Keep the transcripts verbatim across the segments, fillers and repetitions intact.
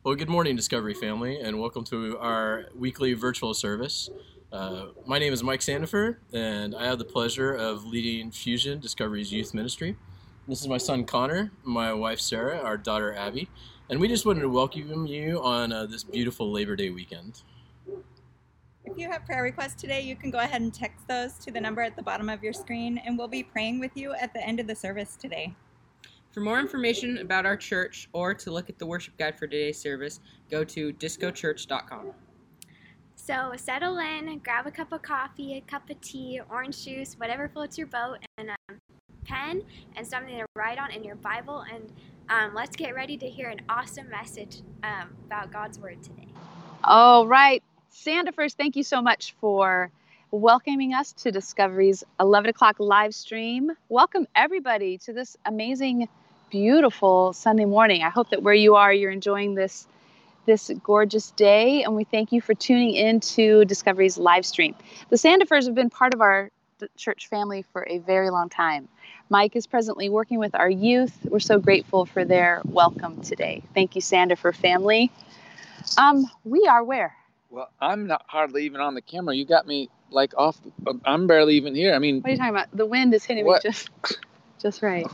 Well, good morning, Discovery family, and welcome to our weekly virtual service. Uh, my name is Mike Sandifer, and I have the pleasure of leading Fusion, Discovery's youth ministry. This is my son Connor, my wife Sarah, our daughter Abby, and we just wanted to welcome you on uh, this beautiful Labor Day weekend. If you have prayer requests today, you can go ahead and text those to the number at the bottom of your screen, and we'll be praying with you at the end of the service today. For more information about our church or to look at the worship guide for today's service, go to disco church dot com. So settle in, grab a cup of coffee, a cup of tea, orange juice, whatever floats your boat, and a pen and something to write on in your Bible, and um, let's get ready to hear an awesome message um, about God's Word today. All right. Sandifers, thank you so much for welcoming us to Discovery's eleven o'clock live stream. Welcome everybody to this amazing, beautiful Sunday morning. I hope that where you are, you're enjoying this this gorgeous day, and we thank you for tuning in to Discovery's live stream. The Sandifers have been part of our church family for a very long time. Mike is presently working with our youth. We're so grateful for their welcome today. Thank you, Sandifer family. Um, we are where? Well, I'm not hardly even on the camera. You got me like off. I'm barely even here. I mean, what are you talking about? The wind is hitting what? me just, just right.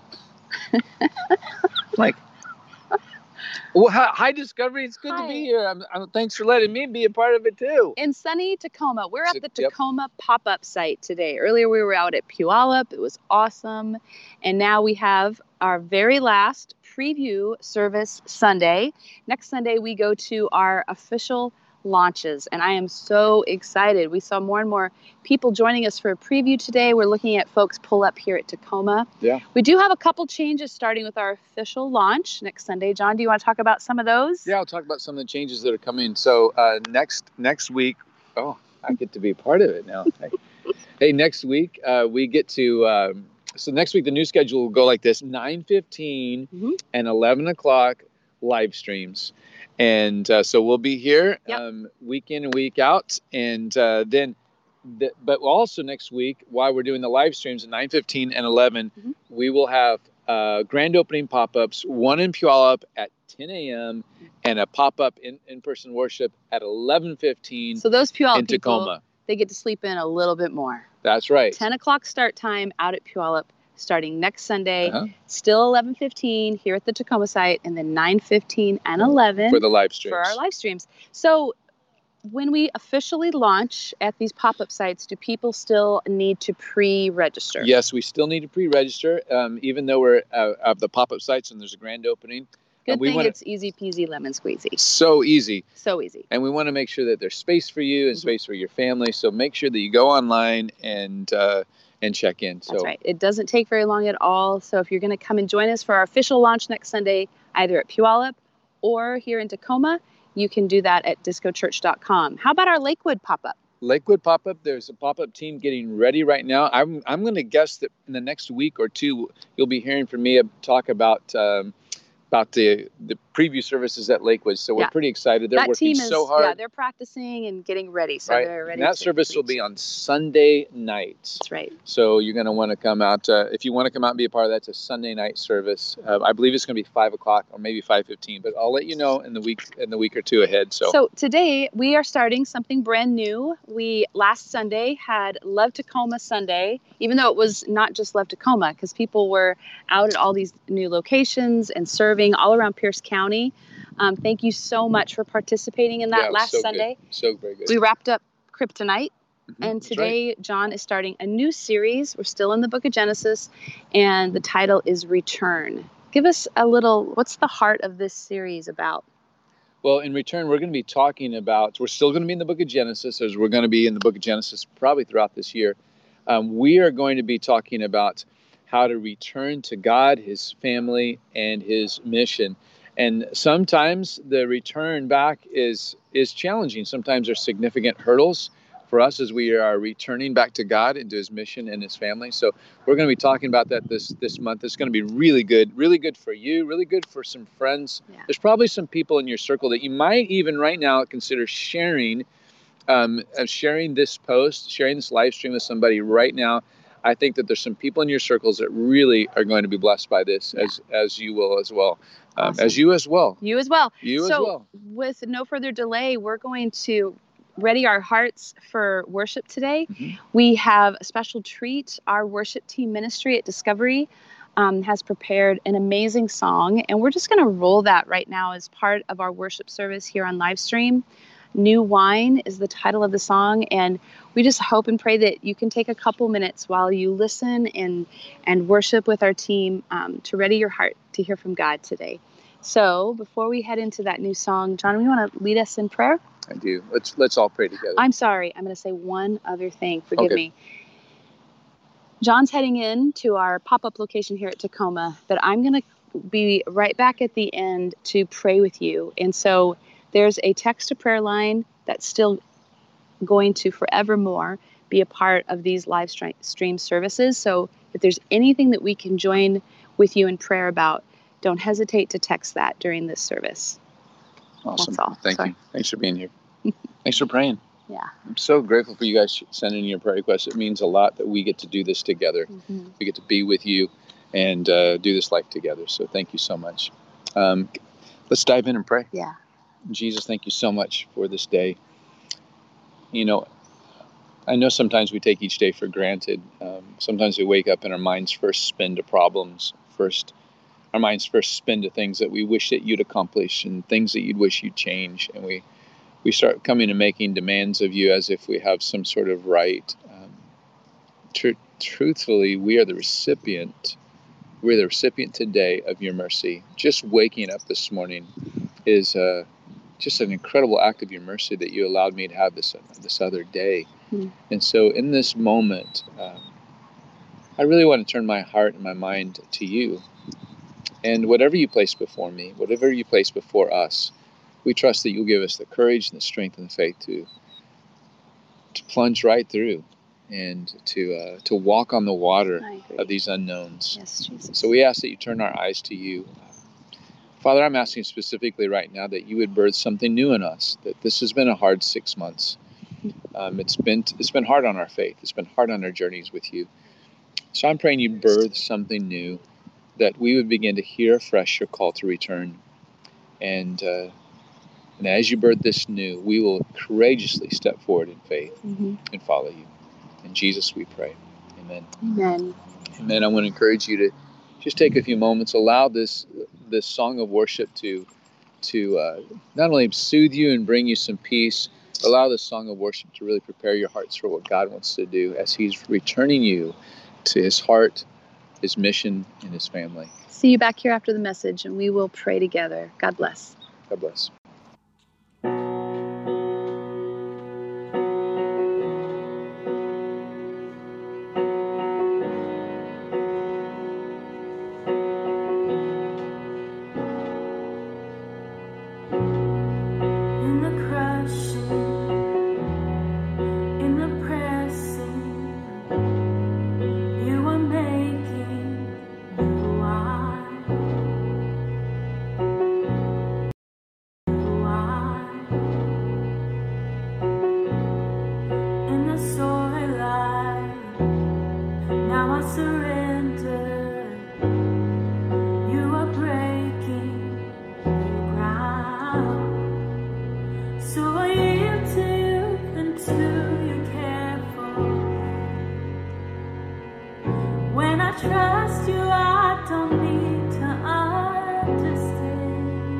like, well, hi, hi, Discovery. It's good Hi. to be here. I'm, I'm, thanks for letting me be a part of it too. In sunny Tacoma, we're at the Yep. Tacoma pop-up site today. Earlier, we were out at Puyallup. It was awesome, and now we have our very last preview service Sunday. Next Sunday, we go to our official launches, and I am so excited. We saw more and more people joining us for a preview today. We're looking at folks pull up here at Tacoma. Yeah. We do have a couple changes starting with our official launch next Sunday. John, do you want to talk about some of those? Yeah, I'll talk about some of the changes that are coming. So uh, next next week, oh, I get to be a part of it now. hey, hey, next week uh, we get to. Um, so next week the new schedule will go like this: nine fifteen Mm-hmm. and eleven o'clock live streams. And uh, so we'll be here Yep. um, week in and week out. And uh, then, the, but also next week, while we're doing the live streams at nine fifteen and eleven, Mm-hmm. we will have uh, grand opening pop-ups, one in Puyallup at ten a.m. and a pop-up in, in-person worship at eleven fifteen So those Puyallup in people, Tacoma. they get to sleep in a little bit more. That's right. ten o'clock start time out at Puyallup, starting next Sunday. Uh-huh. Still eleven fifteen here at the Tacoma site, and then nine fifteen and eleven For the live streams. for our live streams. So when we officially launch at these pop-up sites, do people still need to pre-register? Yes, we still need to pre-register, um, even though we're uh, of the pop-up sites and there's a grand opening. Good And we thing wanna- it's easy peasy lemon squeezy. So easy. So easy. And we want to make sure that there's space for you and Mhm. space for your family. So make sure that you go online and uh, and check in. So That's right. It doesn't take very long at all. So if you're going to come and join us for our official launch next Sunday, either at Puyallup or here in Tacoma, you can do that at disco church dot com. How about our Lakewood pop-up? Lakewood pop-up, there's a pop-up team getting ready right now. I'm I'm going to guess that in the next week or two, you'll be hearing from me talk about um, about the the preview services at Lakewood. So we're Yeah. pretty excited. They're that working team is, so hard. yeah, they're practicing and getting ready. So right? they're ready. And that to service will preach. be on Sunday nights. That's right. So you're going to want to come out. Uh, if you want to come out and be a part of that, it's a Sunday night service. Uh, I believe it's going to be five o'clock or maybe five fifteen. But I'll let you know in the week in the week or two ahead. So, So today we are starting something brand new. We last Sunday had Love Tacoma Sunday, even though it was not just Love Tacoma, because people were out at all these new locations and serving all around Pierce County. Um, thank you so much for participating in that yeah, last so Sunday. Good. So very good. We wrapped up Kryptonite. Mhm, And that's today, right. John is starting a new series. We're still in the book of Genesis, and the title is Return. Give us a little, what's the heart of this series about? Well, in return, we're going to be talking about, we're still going to be in the book of Genesis, as we're going to be in the book of Genesis probably throughout this year. Um, we are going to be talking about how to return to God, his family, and his mission. And sometimes the return back is is challenging. Sometimes there's significant hurdles for us as we are returning back to God and to his mission and his family. So we're going to be talking about that this this month. It's going to be really good, really good for you, really good for some friends. Yeah. There's probably some people in your circle that you might even right now consider sharing, um, uh, sharing this post, sharing this live stream with somebody right now. I think that there's some people in your circles that really are going to be blessed by this, Yeah. as as you will as well. um, Awesome. as you as well. You as well. You so, as well. with no further delay, we're going to ready our hearts for worship today. Mhm. We have a special treat. Our worship team ministry at Discovery um, has prepared an amazing song, and we're just going to roll that right now as part of our worship service here on Livestream. New Wine is the title of the song, and we just hope and pray that you can take a couple minutes while you listen and and worship with our team um, to ready your heart to hear from God today. So before we head into that new song, John, you want to lead us in prayer? I do. Let's let's all pray together. I'm sorry. I'm going to say one other thing. Forgive Okay. me. John's heading in to our pop-up location here at Tacoma, but I'm going to be right back at the end to pray with you. And so there's a text to prayer line that's still going to forevermore be a part of these live stre- stream services. So if there's anything that we can join with you in prayer about, don't hesitate to text that during this service. Awesome. That's all. Thank Sorry. you. Thanks for being here. Thanks for praying. Yeah. I'm so grateful for you guys sending your prayer requests. It means a lot that we get to do this together. Mm-hmm. We get to be with you and uh, do this life together. So thank you so much. Um, let's dive in and pray. Yeah. Jesus, thank you so much for this day. You know, I know sometimes we take each day for granted. Um, sometimes we wake up and our minds first spin to problems. First, our minds first spin to things that we wish that you'd accomplish and things that you'd wish you'd change. And we, we start coming and making demands of you as if we have some sort of right. Um, tr- truthfully, we are the recipient. We're the recipient today of your mercy. Just waking up this morning is uh, just an incredible act of your mercy that you allowed me to have this this other day. Mm. And so in this moment, um, I really want to turn my heart and my mind to you. And whatever you place before me, whatever you place before us, we trust that you'll give us the courage and the strength and the faith to to plunge right through and to uh, to walk on the water I agree. of these unknowns. Yes, Jesus. So we ask that you turn our eyes to you. Father, I'm asking specifically right now that you would birth something new in us, that this has been a hard six months. Um, it's been it's been hard on our faith. It's been hard on our journeys with you. So I'm praying you birth something new, that we would begin to hear afresh your call to return. And, uh, and as you birth this new, we will courageously step forward in faith Mm-hmm. and follow you. In Jesus we pray. Amen. Amen. Amen. I want to encourage you to just take a few moments, allow this this song of worship to to uh, not only soothe you and bring you some peace, but allow this song of worship to really prepare your hearts for what God wants to do as he's returning you to his heart, his mission, and his family. See you back here after the message, and we will pray together. God bless. God bless. In the crushing, in the pressing, you are making new wine, new wine. In the soil light, now I surrender. You are breaking new ground. So I yield to you until you care for me. When I trust you, I don't need to understand.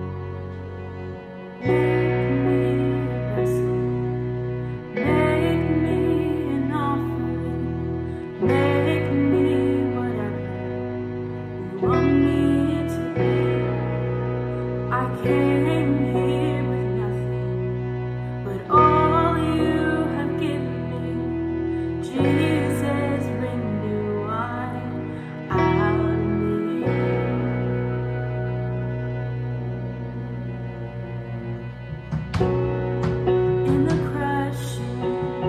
Make me a vessel. Make me an offering. Make me whatever you want me to be. I came here with nothing but all you have given me. Jesus, bring new wine out of me. In the crushing,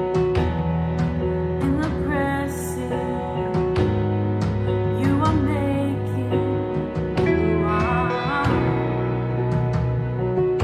in the pressing, you are making new wine.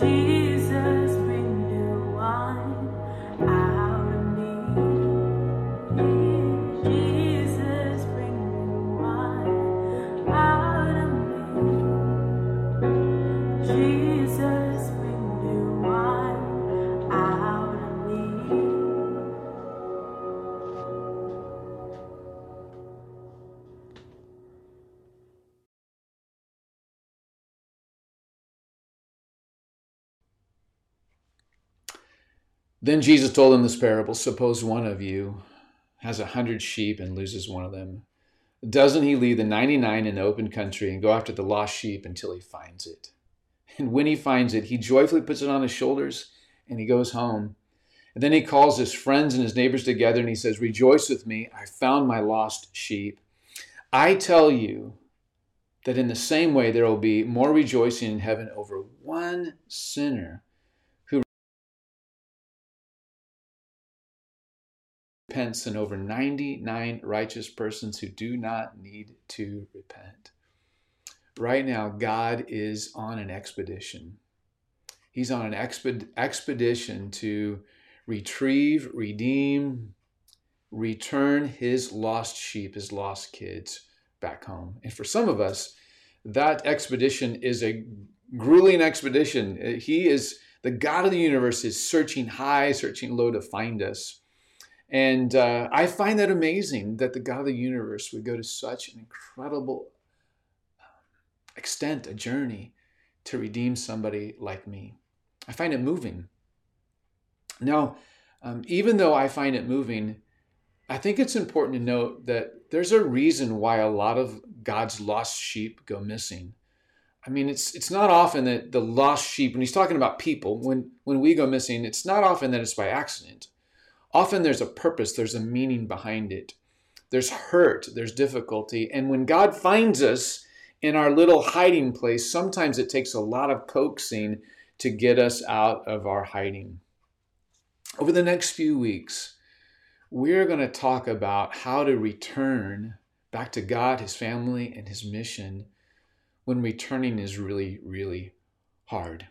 Jesus, bring new wine out of me. Jesus, bring new wine out of me. Jesus, bring new wine out of me. Then Jesus told them this parable. Suppose one of you has a hundred sheep and loses one of them. Doesn't he leave the ninety-nine in the open country and go after the lost sheep until he finds it? And when he finds it, he joyfully puts it on his shoulders and he goes home. And then he calls his friends and his neighbors together and he says, rejoice with me, I found my lost sheep. I tell you that in the same way there will be more rejoicing in heaven over one sinner who repents than over ninety-nine righteous persons who do not need to repent. Right now, God is on an expedition. He's on an exped- expedition to retrieve, redeem, return his lost sheep, his lost kids back home. And for some of us, that expedition is a grueling expedition. He is, the God of the universe is searching high, searching low to find us. And uh, I find that amazing that the God of the universe would go to such an incredible extent, a journey to redeem somebody like me. I find it moving. Now, um, even though I find it moving, I think it's important to note that there's a reason why a lot of God's lost sheep go missing. I mean, it's it's not often that the lost sheep, when he's talking about people, when, when we go missing, it's not often that it's by accident. Often there's a purpose, there's a meaning behind it. There's hurt, there's difficulty. And when God finds us in our little hiding place, sometimes it takes a lot of coaxing to get us out of our hiding. Over the next few weeks, we're going to talk about how to return back to God, his family, and his mission when returning is really, really hard.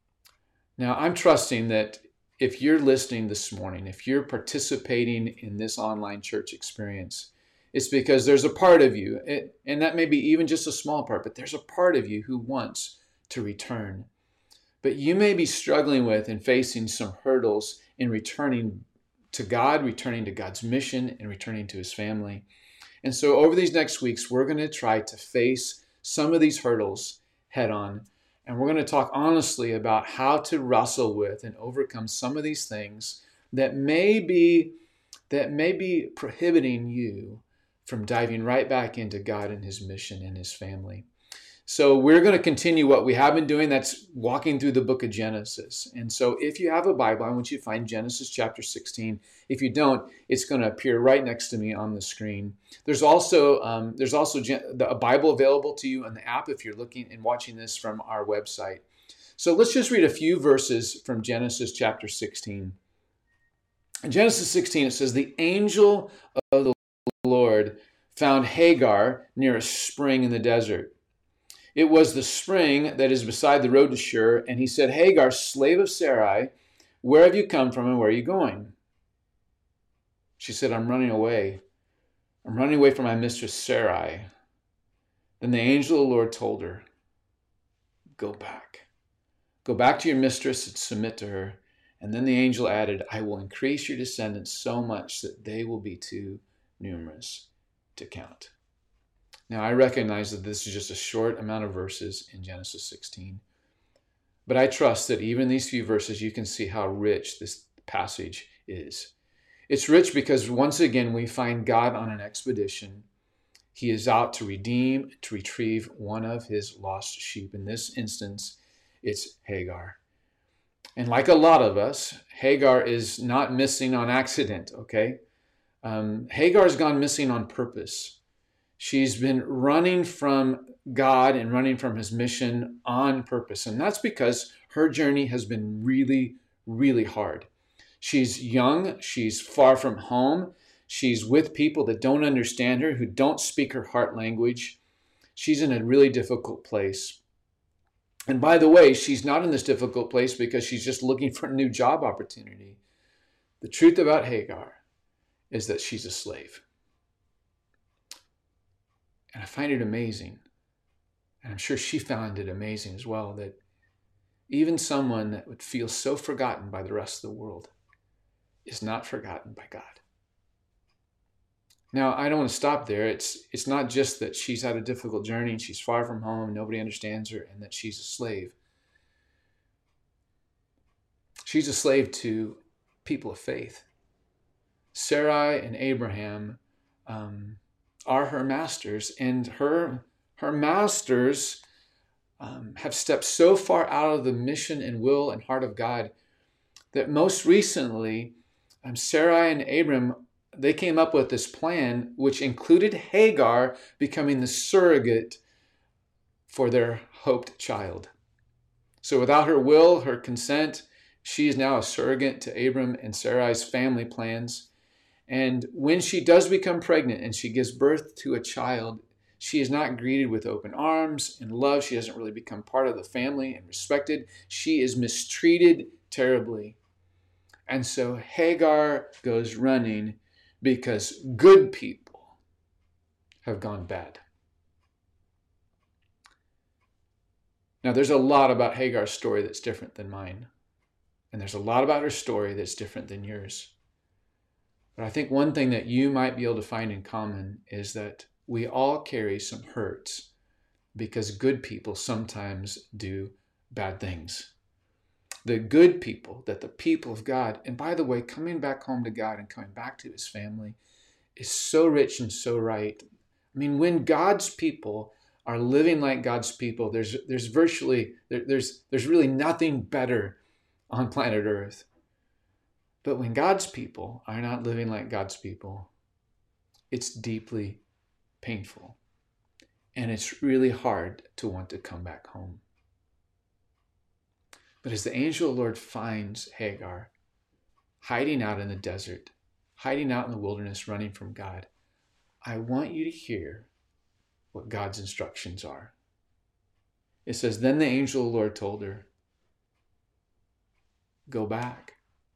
Now, I'm trusting that if you're listening this morning, if you're participating in this online church experience, it's because there's a part of you, it, and that may be even just a small part, but there's a part of you who wants to return. But you may be struggling with and facing some hurdles in returning to God, returning to God's mission, and returning to his family. And so over these next weeks, we're going to try to face some of these hurdles head on. And we're going to talk honestly about how to wrestle with and overcome some of these things that may be, that may be prohibiting you from diving right back into God and his mission and his family. So we're going to continue what we have been doing. That's walking through the book of Genesis. And so if you have a Bible, I want you to find Genesis chapter sixteen. If you don't, it's going to appear right next to me on the screen. There's also um, there's also a Bible available to you on the app if you're looking and watching this from our website. So let's just read a few verses from Genesis chapter sixteen. In Genesis sixteen, it says, the angel of the Lord found Hagar near a spring in the desert. It was the spring that is beside the road to Shur, and he said, Hagar, slave of Sarai, where have you come from and where are you going? She said, I'm running away. I'm running away from my mistress Sarai. Then the angel of the Lord told her, go back. Go back to your mistress and submit to her. And then the angel added, I will increase your descendants so much that they will be too numerous to count. Now, I recognize that this is just a short amount of verses in Genesis sixteen, but I trust that even these few verses, you can see how rich this passage is. It's rich because once again, we find God on an expedition. He is out to redeem, to retrieve one of his lost sheep. In this instance, it's Hagar. And like a lot of us, Hagar is not missing on accident, okay? Um, Hagar's gone missing on purpose. She's been running from God and running from his mission on purpose. And that's because her journey has been really, really hard. She's young. She's far from home. She's with people that don't understand her, who don't speak her heart language. She's in a really difficult place. And by the way, she's not in this difficult place because she's just looking for a new job opportunity. The truth about Hagar is that she's a slave. And I find it amazing, and I'm sure she found it amazing as well, that even someone that would feel so forgotten by the rest of the world is not forgotten by God. Now, I don't want to stop there. It's it's not just that she's had a difficult journey and she's far from home, nobody understands her, and that she's a slave. She's a slave to people of faith. Sarai and Abraham um, are her masters, and her, her masters um, have stepped so far out of the mission and will and heart of God that most recently, um, Sarai and Abram, they came up with this plan, which included Hagar becoming the surrogate for their hoped child. So without her will, her consent, she is now a surrogate to Abram and Sarai's family plans. And when she does become pregnant and she gives birth to a child, she is not greeted with open arms and love. She doesn't really become part of the family and respected. She is mistreated terribly. And so Hagar goes running because good people have gone bad. Now, there's a lot about Hagar's story that's different than mine. And there's a lot about her story that's different than yours. But I think one thing that you might be able to find in common is that we all carry some hurts because good people sometimes do bad things. The good people, that the people of God, and by the way, coming back home to God and coming back to his family is so rich and so right. I mean, when God's people are living like God's people, there's there's virtually, there, there's there's really nothing better on planet Earth. But when God's people are not living like God's people, it's deeply painful. And it's really hard to want to come back home. But as the angel of the Lord finds Hagar hiding out in the desert, hiding out in the wilderness, running from God, I want you to hear what God's instructions are. It says, then the angel of the Lord told her, go back.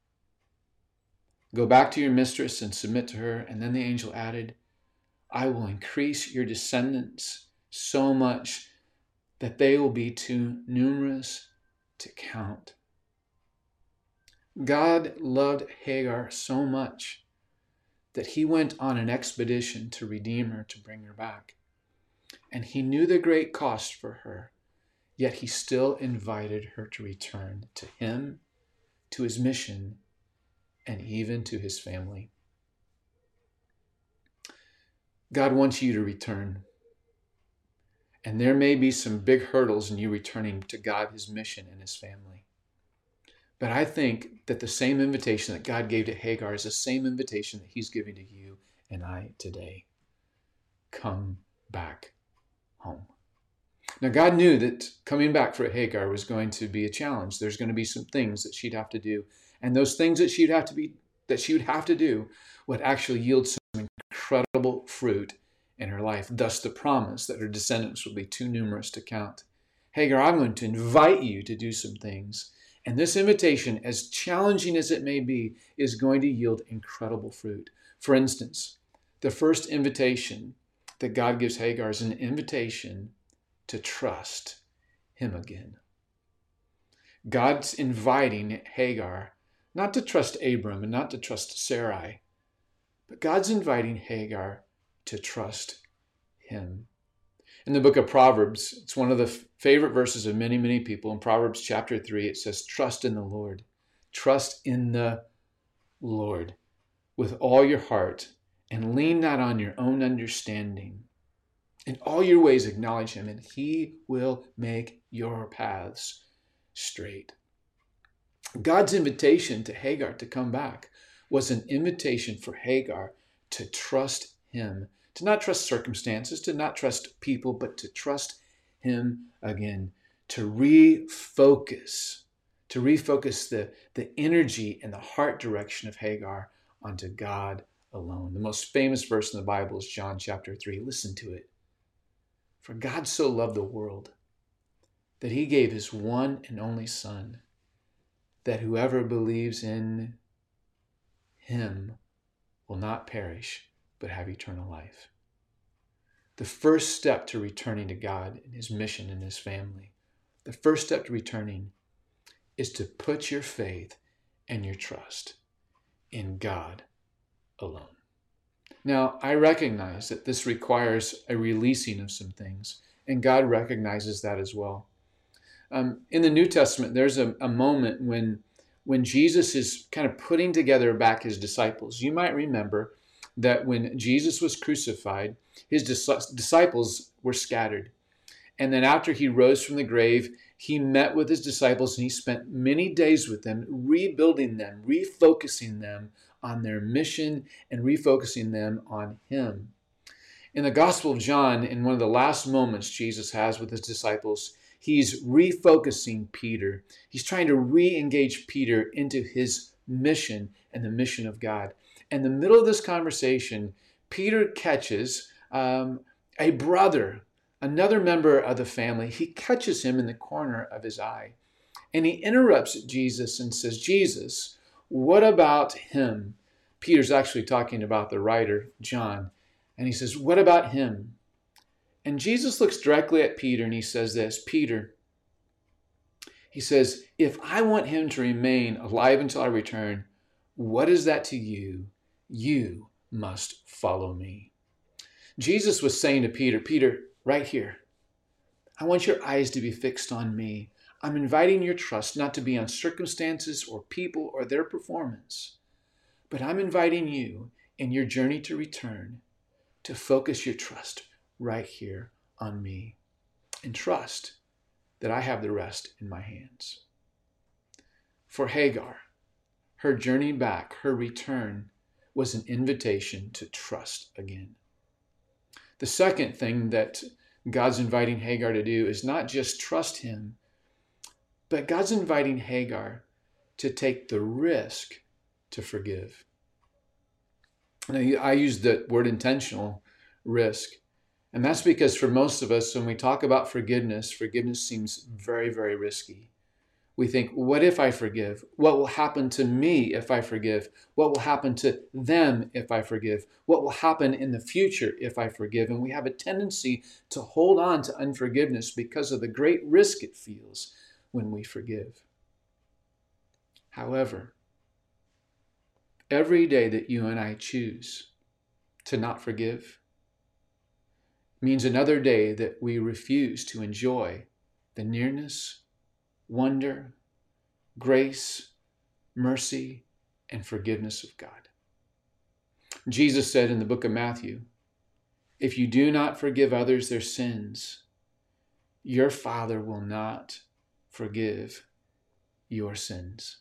Go back to your mistress and submit to her. And then the angel added, I will increase your descendants so much that they will be too numerous to count. God loved Hagar so much that he went on an expedition to redeem her, to bring her back. And he knew the great cost for her, yet he still invited her to return to him, to his mission, and even to his family. God wants you to return. And there may be some big hurdles in you returning to God, his mission, and his family. But I think that the same invitation that God gave to Hagar is the same invitation that he's giving to you and I today. Come back home. Now, God knew that coming back for Hagar was going to be a challenge. There's going to be some things that she'd have to do. And those things that she'd have to be, that she would have to do would actually yield some incredible fruit in her life. Thus the promise that her descendants will be too numerous to count. Hagar, I'm going to invite you to do some things. And this invitation, as challenging as it may be, is going to yield incredible fruit. For instance, the first invitation that God gives Hagar is an invitation to trust him again. God's inviting Hagar not to trust Abram and not to trust Sarai, but God's inviting Hagar to trust him. In the book of Proverbs, it's one of the favorite verses of many, many people. In Proverbs chapter three, it says, trust in the Lord. Trust in the Lord with all your heart and lean not on your own understanding. In all your ways acknowledge him, and he will make your paths straight. God's invitation to Hagar to come back was an invitation for Hagar to trust him, to not trust circumstances, to not trust people, but to trust him again, to refocus, to refocus the, the energy and the heart direction of Hagar onto God alone. The most famous verse in the Bible is John chapter three. Listen to it. For God so loved the world that he gave his one and only Son, that whoever believes in him will not perish, but have eternal life. The first step to returning to God and his mission and his family, the first step to returning is to put your faith and your trust in God alone. Now, I recognize that this requires a releasing of some things, and God recognizes that as well. Um, in the New Testament, there's a, a moment when, when Jesus is kind of putting together back his disciples. You might remember that when Jesus was crucified, his dis- disciples were scattered. And then after he rose from the grave, he met with his disciples and he spent many days with them, rebuilding them, refocusing them on their mission and refocusing them on him. In the Gospel of John, in one of the last moments Jesus has with his disciples, he's refocusing Peter. He's trying to re-engage Peter into his mission and the mission of God. In the middle of this conversation, Peter catches um, a brother, another member of the family. He catches him in the corner of his eye. And he interrupts Jesus and says, Jesus, what about him? Peter's actually talking about the writer, John. And he says, what about him? And Jesus looks directly at Peter and he says this, Peter, he says, if I want him to remain alive until I return, what is that to you? You must follow me. Jesus was saying to Peter, Peter, right here, I want your eyes to be fixed on me. I'm inviting your trust not to be on circumstances or people or their performance, but I'm inviting you in your journey to return to focus your trust right here on me and trust that I have the rest in my hands. For Hagar, her journey back, her return, was an invitation to trust again. The second thing that God's inviting Hagar to do is not just trust him, but God's inviting Hagar to take the risk to forgive. Now, I use the word intentional, risk. And that's because for most of us, when we talk about forgiveness, forgiveness seems very, very risky. We think, what if I forgive? What will happen to me if I forgive? What will happen to them if I forgive? What will happen in the future if I forgive? And we have a tendency to hold on to unforgiveness because of the great risk it feels when we forgive. However, every day that you and I choose to not forgive means another day that we refuse to enjoy the nearness, wonder, grace, mercy, and forgiveness of God. Jesus said in the book of Matthew, if you do not forgive others their sins, your Father will not forgive your sins.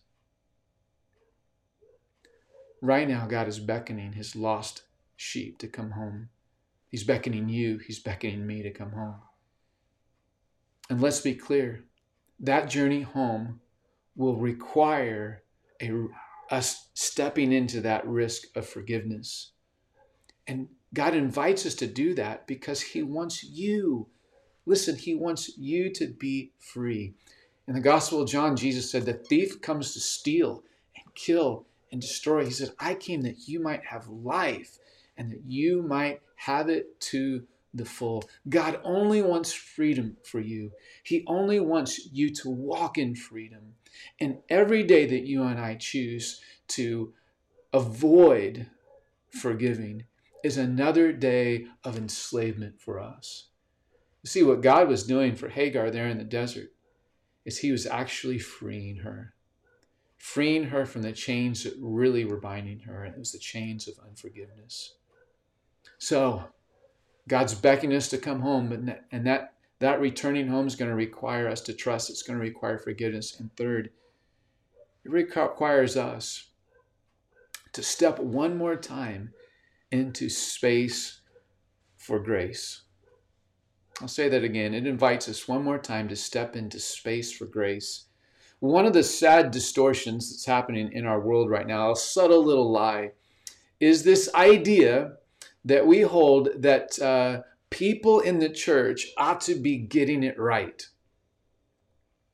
Right now, God is beckoning his lost sheep to come home. He's beckoning you, he's beckoning me to come home. And let's be clear, that journey home will require a, us stepping into that risk of forgiveness. And God invites us to do that because he wants you, listen, he wants you to be free. In the Gospel of John, Jesus said, the thief comes to steal and kill and destroy. He said, I came that you might have life and that you might have it to the full. God only wants freedom for you. He only wants you to walk in freedom. And every day that you and I choose to avoid forgiving is another day of enslavement for us. You see, what God was doing for Hagar there in the desert is he was actually freeing her. Freeing her from the chains that really were binding her, and it was the chains of unforgiveness. So, God's beckoning us to come home, and that, that returning home is going to require us to trust. It's going to require forgiveness. And third, it requires us to step one more time into space for grace. I'll say that again. It invites us one more time to step into space for grace. One of the sad distortions that's happening in our world right now, a subtle little lie, is this idea that we hold that uh, people in the church ought to be getting it right.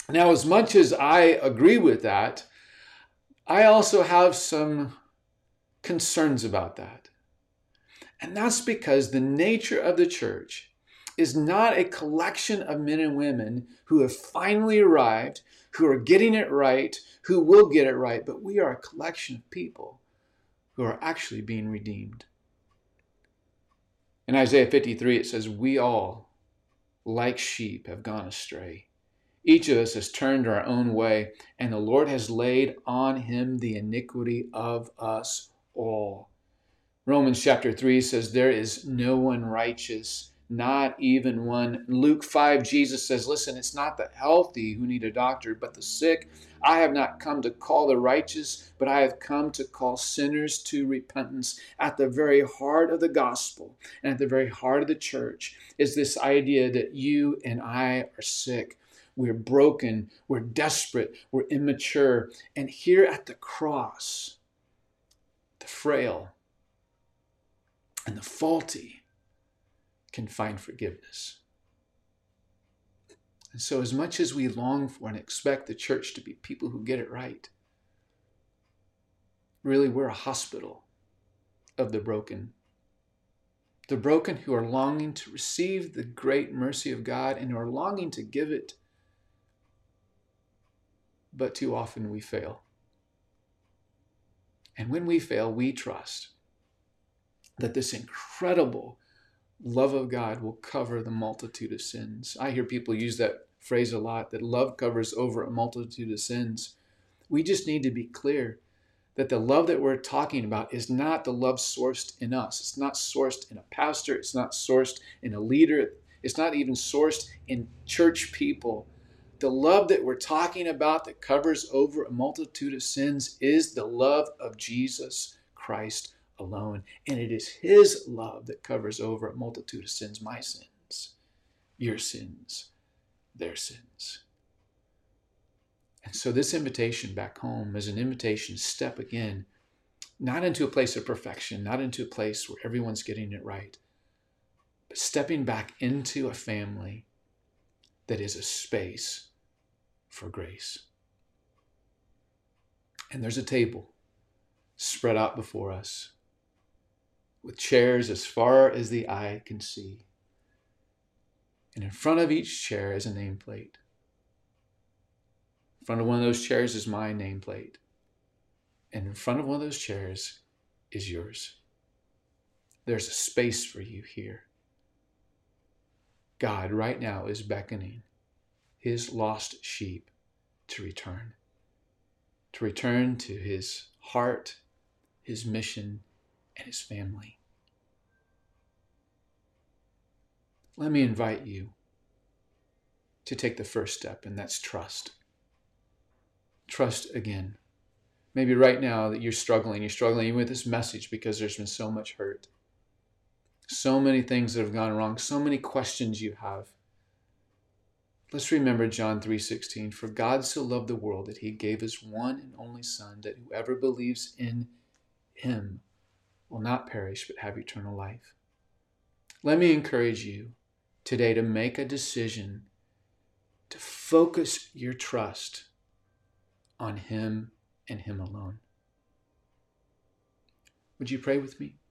Now, as much as I agree with that, I also have some concerns about that. And that's because the nature of the church is not a collection of men and women who have finally arrived, who are getting it right, who will get it right, but we are a collection of people who are actually being redeemed. In Isaiah fifty-three, it says, we all, like sheep, have gone astray. Each of us has turned our own way, and the Lord has laid on him the iniquity of us all. Romans chapter three says, there is no one righteous, not even one. Luke five, Jesus says, listen, it's not the healthy who need a doctor, but the sick. I have not come to call the righteous, but I have come to call sinners to repentance. At the very heart of the gospel and at the very heart of the church is this idea that you and I are sick. We're broken, we're desperate, we're immature. And here at the cross, the frail and the faulty can find forgiveness. And so as much as we long for and expect the church to be people who get it right, really we're a hospital of the broken. The broken who are longing to receive the great mercy of God and who are longing to give it, but too often we fail. And when we fail, we trust that this incredible love of God will cover the multitude of sins. I hear people use that phrase a lot, that love covers over a multitude of sins. We just need to be clear that the love that we're talking about is not the love sourced in us. It's not sourced in a pastor. It's not sourced in a leader. It's not even sourced in church people. The love that we're talking about that covers over a multitude of sins is the love of Jesus Christ alone. And it is his love that covers over a multitude of sins, my sins, your sins, their sins. And so this invitation back home is an invitation to step again, not into a place of perfection, not into a place where everyone's getting it right, but stepping back into a family that is a space for grace. And there's a table spread out before us with chairs as far as the eye can see. And in front of each chair is a nameplate. In front of one of those chairs is my nameplate. And in front of one of those chairs is yours. There's a space for you here. God right now is beckoning his lost sheep to return. To return to his heart, his mission, and his family. Let me invite you to take the first step, and that's trust. Trust again. Maybe right now that you're struggling, you're struggling with this message because there's been so much hurt. So many things that have gone wrong, so many questions you have. Let's remember John three sixteen. For God so loved the world that he gave his one and only Son, that whoever believes in him will not perish but have eternal life. Let me encourage you today to make a decision to focus your trust on him and him alone. Would you pray with me?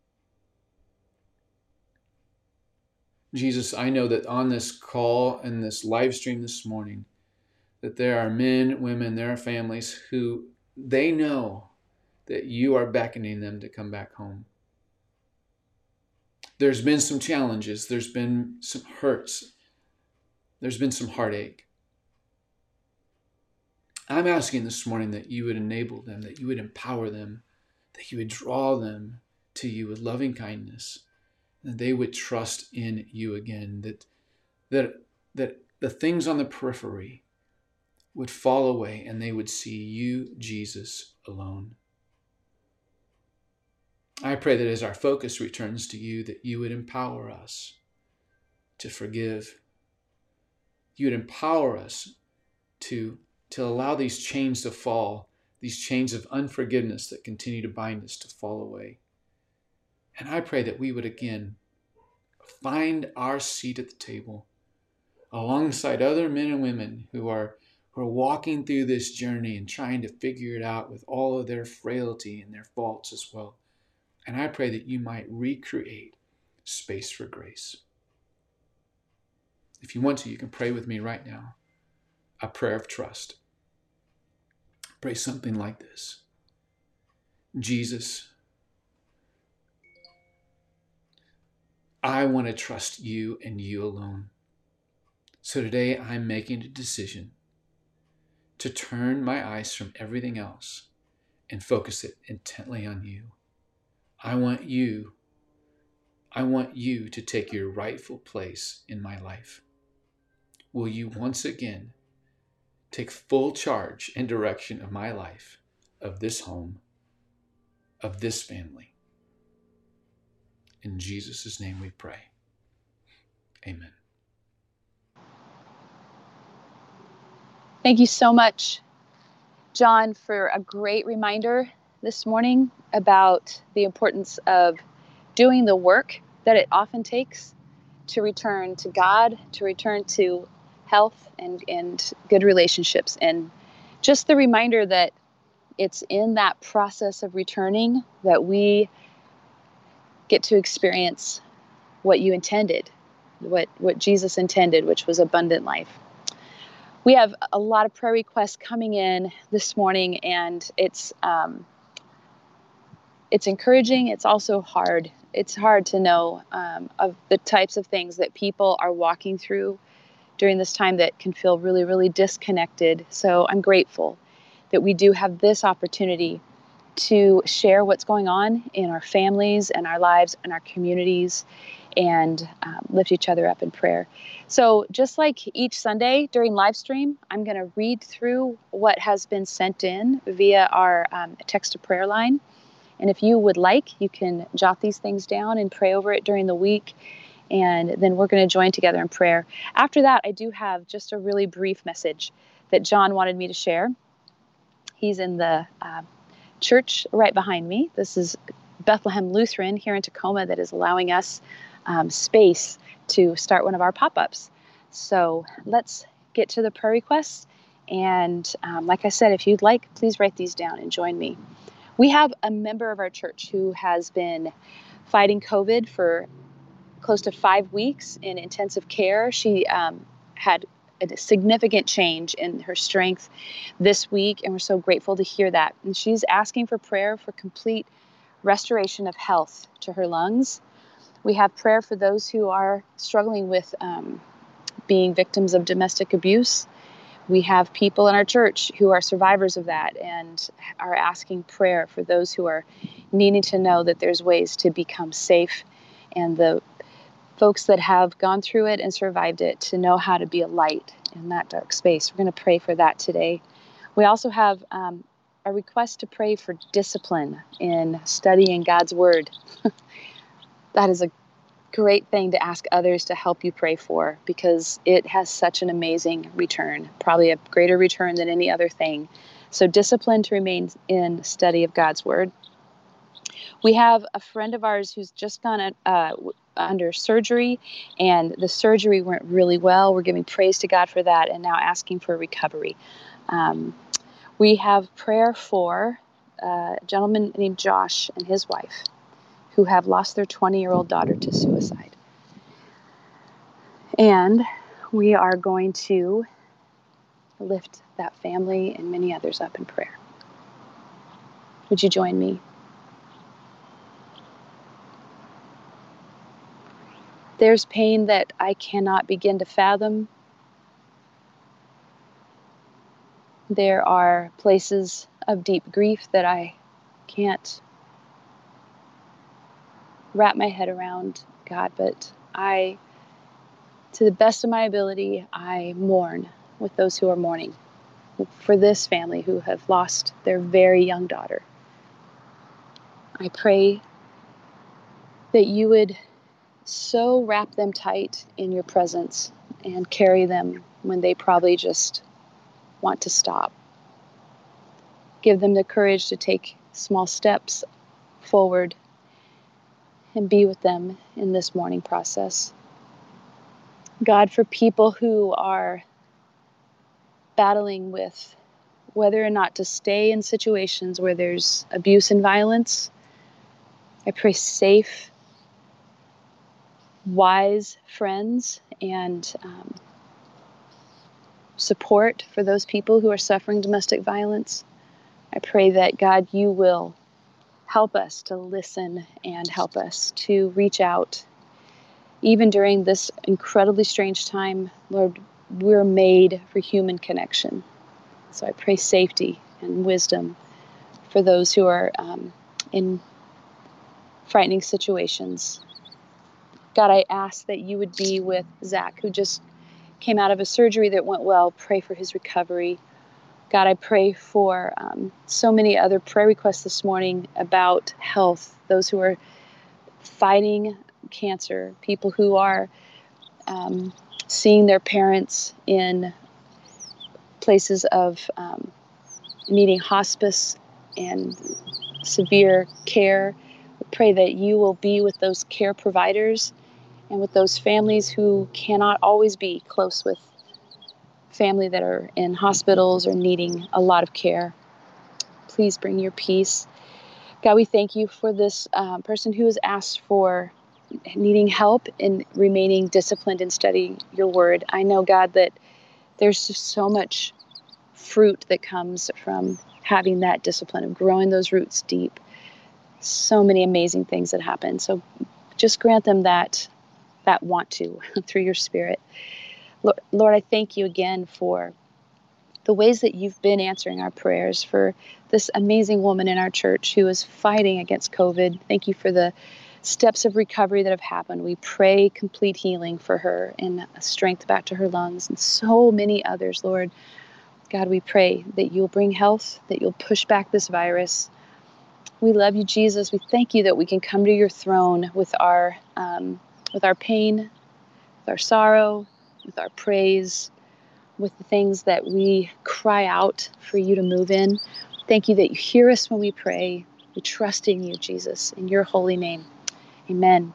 Jesus, I know that on this call and this live stream this morning, that there are men, women, there are families who they know that you are beckoning them to come back home. There's been some challenges. There's been some hurts. There's been some heartache. I'm asking this morning that you would enable them, that you would empower them, that you would draw them to you with loving kindness, and they would trust in you again, that, that, that the things on the periphery would fall away and they would see you, Jesus, alone. I pray that as our focus returns to you, that you would empower us to forgive. You would empower us to, to allow these chains to fall, these chains of unforgiveness that continue to bind us to fall away. And I pray that we would again find our seat at the table, alongside other men and women who are, who are walking through this journey and trying to figure it out with all of their frailty and their faults as well. And I pray that you might recreate space for grace. If you want to, you can pray with me right now, a prayer of trust. Pray something like this. Jesus, I want to trust you and you alone. So today I'm making a decision to turn my eyes from everything else and focus it intently on you. I want you, I want you to take your rightful place in my life. Will you once again take full charge and direction of my life, of this home, of this family? In Jesus' name we pray. Amen. Thank you so much, John, for a great reminder this morning about the importance of doing the work that it often takes to return to God, to return to health and, and good relationships. And just the reminder that it's in that process of returning that we get to experience what you intended, what, what Jesus intended, which was abundant life. We have a lot of prayer requests coming in this morning, and it's um, it's encouraging. It's also hard. It's hard to know um, of the types of things that people are walking through during this time that can feel really, really disconnected. So I'm grateful that we do have this opportunity to share what's going on in our families and our lives and our communities, and um, lift each other up in prayer. So just like each Sunday during live stream, I'm going to read through what has been sent in via our um, text to prayer line. And if you would like, you can jot these things down and pray over it during the week. And then we're going to join together in prayer. After that, I do have just a really brief message that John wanted me to share. He's in the uh, church right behind me. This is Bethlehem Lutheran here in Tacoma that is allowing us um, space to start one of our pop-ups. So let's get to the prayer requests. And um, like I said, if you'd like, please write these down and join me. We have a member of our church who has been fighting COVID for close to five weeks in intensive care. She um, had a significant change in her strength this week, and we're so grateful to hear that. And she's asking for prayer for complete restoration of health to her lungs. We have prayer for those who are struggling with um, being victims of domestic abuse. We have people in our church who are survivors of that and are asking prayer for those who are needing to know that there's ways to become safe, and the folks that have gone through it and survived it to know how to be a light in that dark space. We're going to pray for that today. We also have um, a request to pray for discipline in studying God's Word. That is a great thing to ask others to help you pray for, because it has such an amazing return, probably a greater return than any other thing. So discipline to remain in study of God's Word. We have a friend of ours who's just gone uh, under surgery, and the surgery went really well. We're giving praise to God for that, and now asking for recovery. Um, we have prayer for a gentleman named Josh and his wife, who have lost their twenty-year-old daughter to suicide. And we are going to lift that family and many others up in prayer. Would you join me? There's pain that I cannot begin to fathom. There are places of deep grief that I can't wrap my head around, God, but I, to the best of my ability, I mourn with those who are mourning for this family who have lost their very young daughter. I pray that you would so wrap them tight in your presence and carry them when they probably just want to stop. Give them the courage to take small steps forward and be with them in this mourning process. God, for people who are battling with whether or not to stay in situations where there's abuse and violence, I pray safe, wise friends and um, support for those people who are suffering domestic violence. I pray that, God, you will help us to listen and help us to reach out. Even during this incredibly strange time, Lord, we're made for human connection. So I pray safety and wisdom for those who are um, in frightening situations. God, I ask that you would be with Zach, who just came out of a surgery that went well. Pray for his recovery. God, I pray for um, so many other prayer requests this morning about health, those who are fighting cancer, people who are um, seeing their parents in places of um, needing hospice and severe care. We pray that you will be with those care providers and with those families who cannot always be close with family that are in hospitals or needing a lot of care. Please bring your peace. God, we thank you for this um, person who has asked for needing help in remaining disciplined in studying your word. I know, God, that there's just so much fruit that comes from having that discipline of growing those roots deep. So many amazing things that happen. So just grant them that that want to through your Spirit. Lord, Lord, I thank you again for the ways that you've been answering our prayers for this amazing woman in our church who is fighting against COVID. Thank you for the steps of recovery that have happened. We pray complete healing for her and strength back to her lungs and so many others, Lord. God, we pray that you'll bring health, that you'll push back this virus. We love you, Jesus. We thank you that we can come to your throne with our um, with our pain, with our sorrow, with our praise, with the things that we cry out for you to move in. Thank you that you hear us when we pray. We trust in you, Jesus, in your holy name. Amen.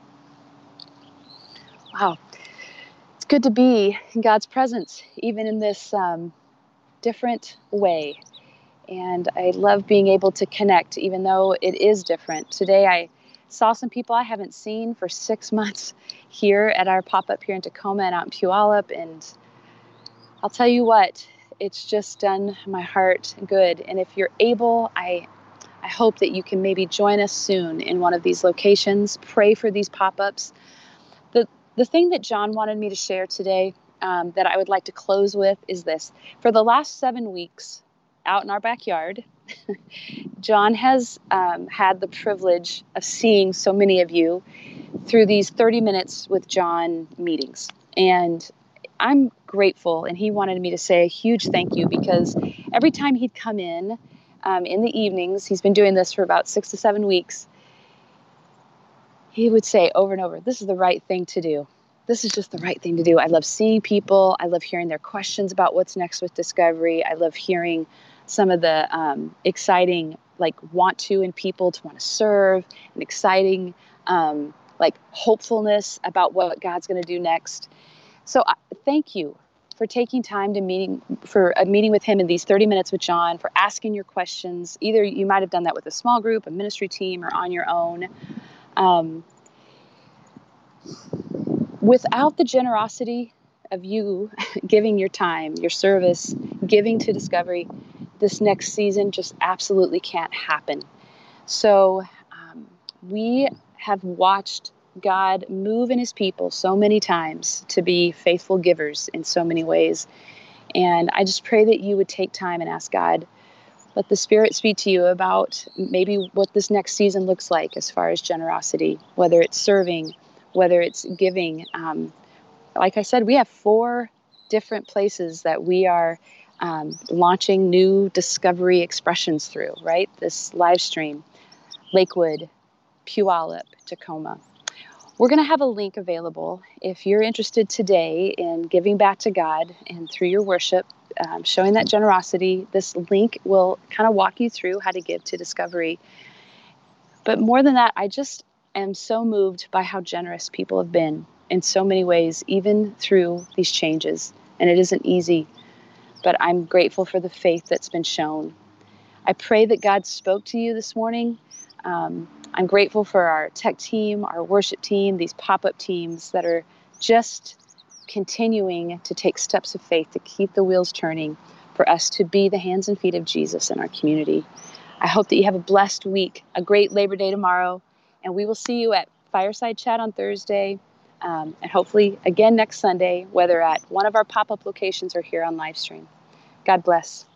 Wow. It's good to be in God's presence, even in this um, different way. And I love being able to connect, even though it is different. Today I saw some people I haven't seen for six months here at our pop-up here in Tacoma and out in Puyallup. And I'll tell you what, it's just done my heart good. And if you're able, I I hope that you can maybe join us soon in one of these locations. Pray for these pop-ups. The, the thing that John wanted me to share today um, that I would like to close with is this. For the last seven weeks out in our backyard, John has um, had the privilege of seeing so many of you through these thirty minutes with John meetings. And I'm grateful, and he wanted me to say a huge thank you because every time he'd come in um, in the evenings, he's been doing this for about six to seven weeks, he would say over and over, this is the right thing to do. This is just the right thing to do. I love seeing people. I love hearing their questions about what's next with Discovery. I love hearing some of the um, exciting, like, want to in people to want to serve, and exciting, um, like, hopefulness about what God's going to do next. So uh, thank you for taking time to meeting for a meeting with him in these thirty minutes with John, for asking your questions. Either you might have done that with a small group, a ministry team, or on your own. Um, without the generosity of you giving your time, your service, giving to Discovery, this next season just absolutely can't happen. So um, we have watched God move in his people so many times to be faithful givers in so many ways. And I just pray that you would take time and ask God, let the Spirit speak to you about maybe what this next season looks like as far as generosity, whether it's serving, whether it's giving. Um, like I said, we have four different places that we are um, launching new Discovery expressions through, right? This live stream, Lakewood, Puyallup, Tacoma. We're going to have a link available if you're interested today in giving back to God and through your worship, um, showing that generosity. This link will kind of walk you through how to give to Discovery. But more than that, I just am so moved by how generous people have been. in so many ways, even through these changes. And it isn't easy, but I'm grateful for the faith that's been shown. I pray that God spoke to you this morning. Um, I'm grateful for our tech team, our worship team, these pop-up teams that are just continuing to take steps of faith to keep the wheels turning for us to be the hands and feet of Jesus in our community. I hope that you have a blessed week, a great Labor Day tomorrow, and we will see you at Fireside Chat on Thursday, um, and hopefully again next Sunday, whether at one of our pop-up locations or here on live stream. God bless.